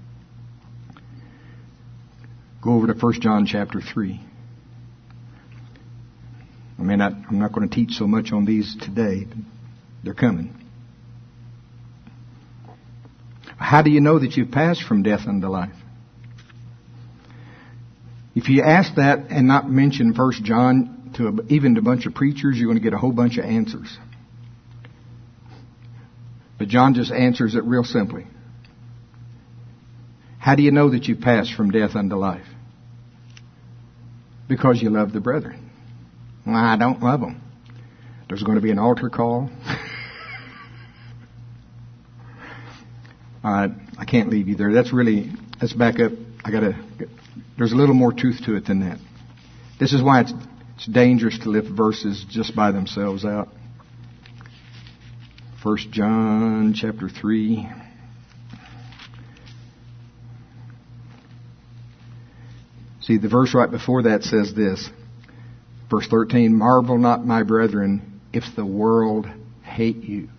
Speaker 1: Go over to 1 John chapter 3. I'm not going to teach so much on these today. They're coming. How do you know that you've passed from death unto life? If you ask that and not mention 1 John even to a bunch of preachers, you're going to get a whole bunch of answers. But John just answers it real simply. How do you know that you've passed from death unto life? Because you love the brethren. Well, I don't love them. There's going to be an altar call. I can't leave you there. Let's back up. There's a little more truth to it than that. This is why it's dangerous to lift verses just by themselves out. 1 John chapter 3. See, the verse right before that says this. Verse 13, marvel not, my brethren, if the world hate you.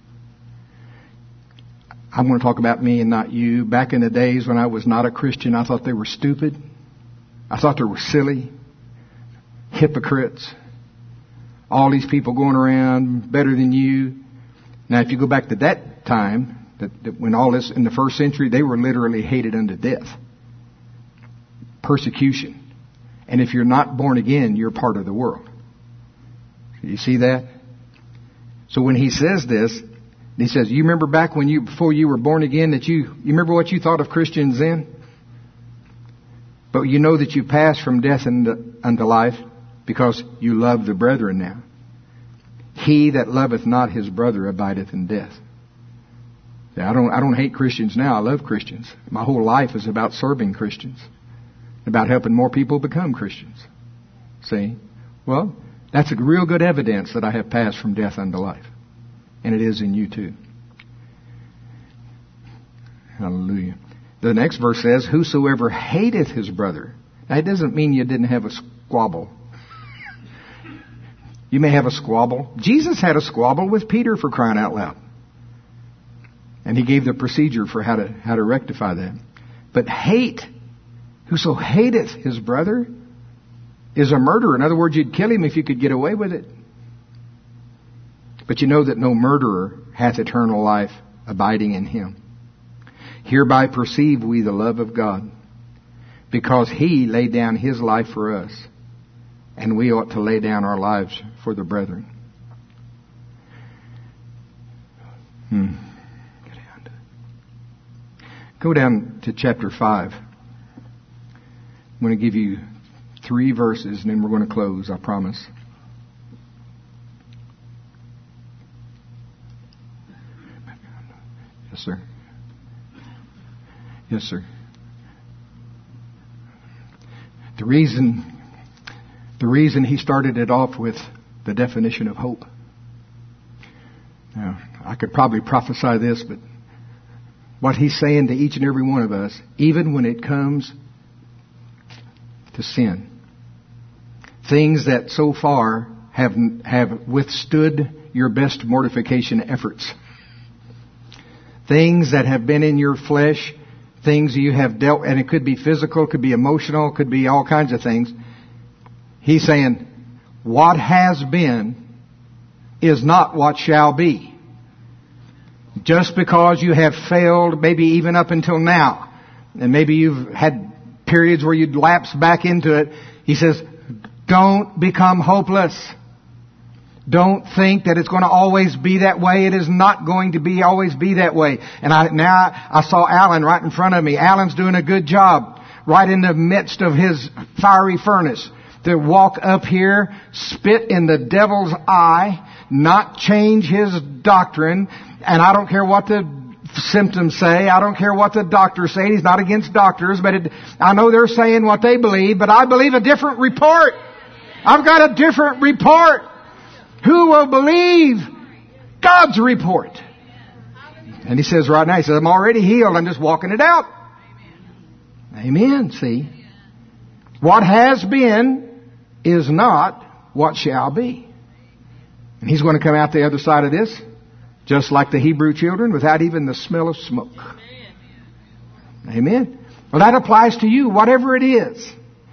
Speaker 1: I'm going to talk about me and not you. Back in the days when I was not a Christian, I thought they were stupid. I thought they were silly, hypocrites. All these people going around better than you. Now, if you go back to that time, that when all this in the first century, they were literally hated unto death. Persecution. And if you're not born again, you're part of the world. You see that? So when he says this, he says, you remember back when before you were born again, that you remember what you thought of Christians then? But you know that you passed from death unto life because you love the brethren now. He that loveth not his brother abideth in death. I don't hate Christians now. I love Christians. My whole life is about serving Christians. About helping more people become Christians. See? Well, that's a real good evidence that I have passed from death unto life. And it is in you too. Hallelujah. The next verse says, whosoever hateth his brother. Now, it doesn't mean you didn't have a squabble. You may have a squabble. Jesus had a squabble with Peter, for crying out loud. And he gave the procedure for how to rectify that. But hate, whoso hateth his brother is a murderer. In other words, you'd kill him if you could get away with it. But you know that no murderer hath eternal life abiding in him. Hereby perceive we the love of God, because he laid down his life for us, and we ought to lay down our lives for the brethren. Go down to chapter 5. I'm going to give you 3 verses, and then we're going to close, I promise. Yes, sir. Yes, sir. The reason he started it off with the definition of hope. Now, I could probably prophesy this, but what he's saying to each and every one of us, even when it comes to sin, things that so far have withstood your best mortification efforts, things that have been in your flesh, things you have dealt, and it could be physical, it could be emotional, it could be all kinds of things. He's saying, what has been is not what shall be. Just because you have failed, maybe even up until now, and maybe you've had periods where you'd lapse back into it, he says, don't become hopeless. Don't think that it's going to always be that way. It is not going to always be that way. And I saw Alan right in front of me. Alan's doing a good job right in the midst of his fiery furnace to walk up here, spit in the devil's eye, not change his doctrine. And I don't care what the symptoms say. I don't care what the doctors say. He's not against doctors, but I know they're saying what they believe, but I believe a different report. I've got a different report. Who will believe God's report? And he says right now, he says, I'm already healed. I'm just walking it out. Amen. See? What has been is not what shall be. And he's going to come out the other side of this, just like the Hebrew children, without even the smell of smoke. Amen. Well, that applies to you, whatever it is.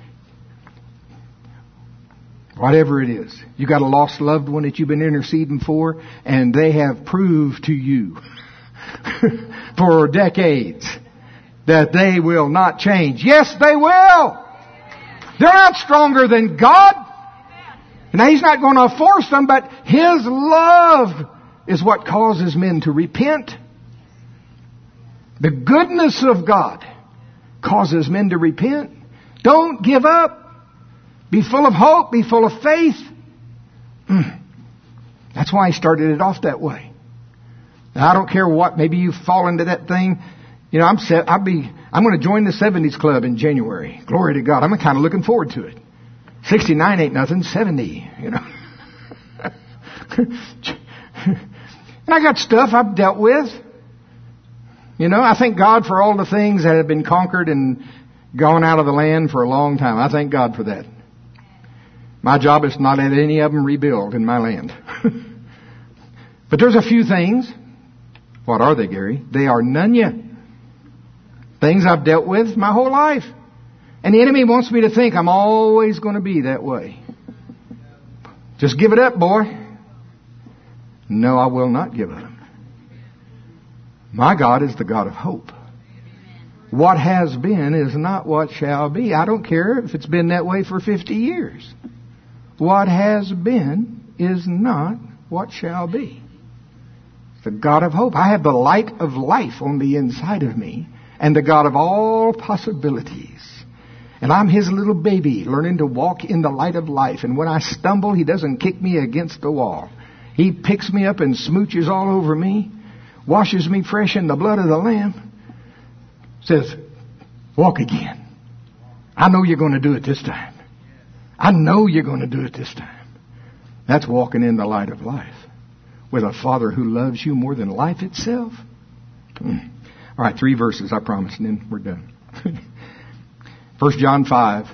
Speaker 1: Whatever it is. You got a lost loved one that you've been interceding for, and they have proved to you for decades that they will not change. Yes, they will. They're not stronger than God. Now, He's not going to force them, but His love is what causes men to repent. The goodness of God causes men to repent. Don't give up. Be full of hope. Be full of faith. That's why He started it off that way. Now, I don't care what. Maybe you fall into that thing. You know, I'm going to join the 70s club in January. Glory to God. I'm kind of looking forward to it. 69 ain't nothing. 70, you know. And I got stuff I've dealt with. You know, I thank God for all the things that have been conquered and gone out of the land for a long time. I thank God for that. My job is not to let any of them rebuild in my land. But there's a few things. What are they, Gary? They are none yet. Things I've dealt with my whole life. And the enemy wants me to think I'm always going to be that way. Just give it up, boy. No, I will not give up. My God is the God of hope. What has been is not what shall be. I don't care if it's been that way for 50 years. What has been is not what shall be. The God of hope. I have the light of life on the inside of me and the God of all possibilities. And I'm His little baby learning to walk in the light of life. And when I stumble, He doesn't kick me against the wall. He picks me up and smooches all over me, washes me fresh in the blood of the Lamb, says, walk again. I know you're going to do it this time. I know you're going to do it this time. That's walking in the light of life with a Father who loves you more than life itself. All right, 3 verses, I promise, and then we're done. 1 John 5.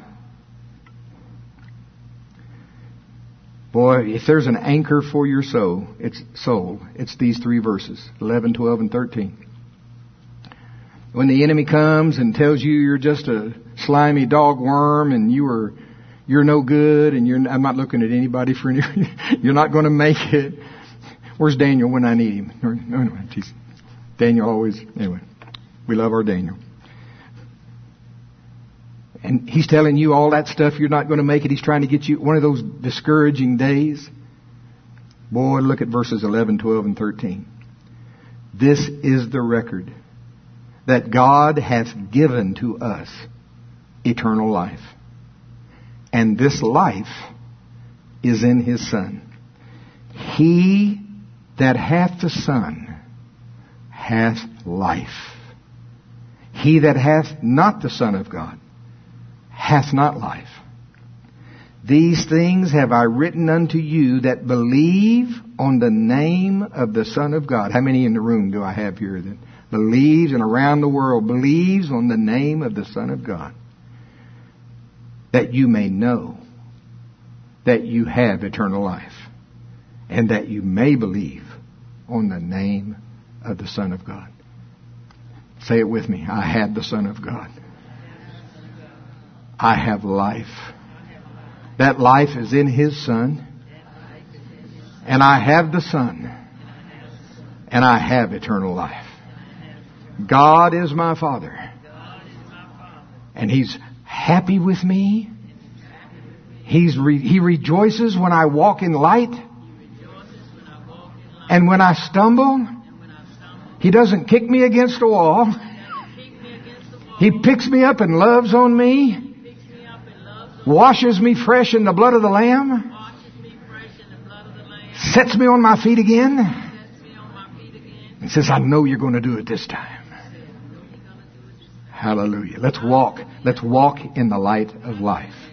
Speaker 1: Boy, if there's an anchor for your soul, it's these 3 verses, 11, 12, and 13. When the enemy comes and tells you you're just a slimy dog worm and you're no good and I'm not looking at anybody for any, you're not going to make it. Where's Daniel when I need him? Daniel always, anyway, we love our Daniel. And he's telling you all that stuff, you're not going to make it. He's trying to get you one of those discouraging days. Boy, look at verses 11, 12, and 13. This is the record that God hath given to us eternal life. And this life is in His Son. He that hath the Son hath life. He that hath not the Son of God hath not life. These things have I written unto you that believe on the name of the Son of God. How many in the room do I have here that believes and around the world believes on the name of the Son of God? That you may know that you have eternal life, and that you may believe on the name of the Son of God. Say it with me. I have the Son of God. I have life. That life is in His Son. And I have the Son. And I have eternal life. God is my Father. And He's happy with me. He rejoices when I walk in light. And when I stumble, He doesn't kick me against a wall. He picks me up and loves on me. Washes me fresh in the blood of the Lamb. Sets me on my feet again. And says, I know you're going to do it this time. Hallelujah. Let's walk in the light of life.